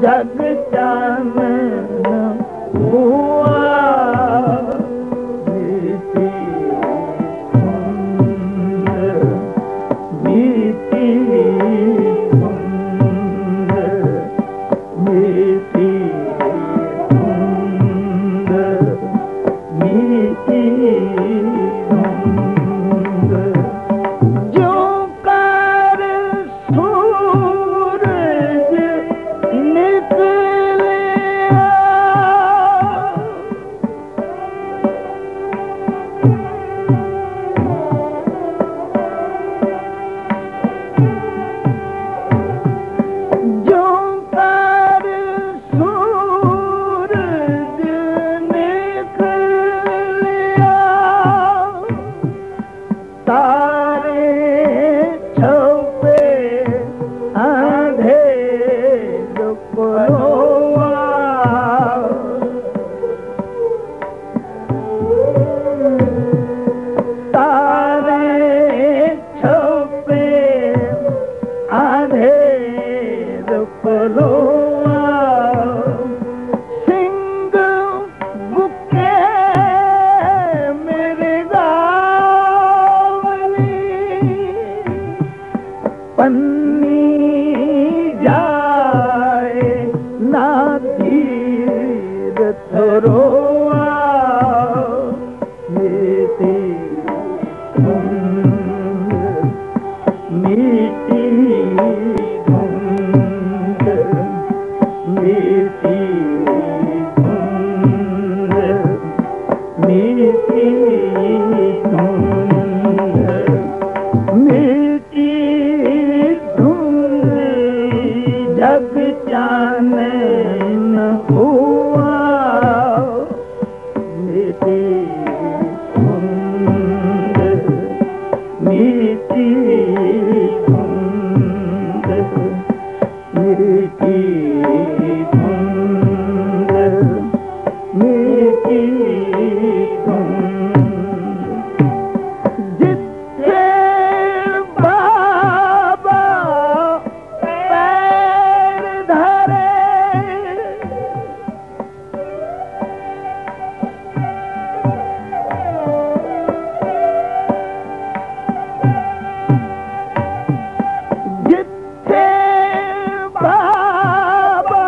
जग चानन हुआ मीठी धुंध मीठी धुंध मीठी धुंध मीठी धुंध जो कर सूरज निकलिया जो कर सूरज निकलिया तारे छुपे अंधेर परोआ तारे छुपे अंधेर परोआ सिंह बुके मेरे गावली पन्नी जाए ना धीर थरोआ मीठी धुंध मीठी धुंध मीठी धुंध मीठी धुंध मीठी धुंध जग चानन हुआ मीठी धुंध मीठी धुंध मीठी धुंध मीठी धुंध जिथे बाबा पैर धरे जिथे बाबा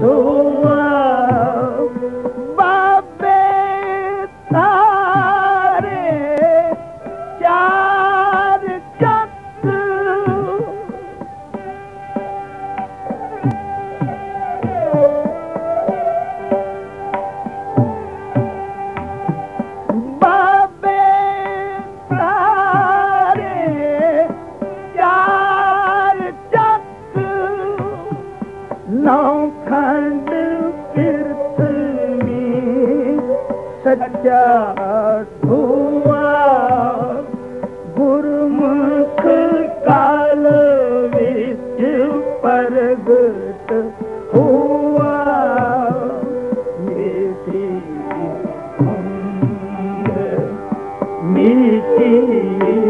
धुआं बाबे तारे चार चक बाबे तारे चार चक नौ खंड पृथ्वी सच्चा धुआं गुरुमुख काल विच प्रगट हुआ मीठी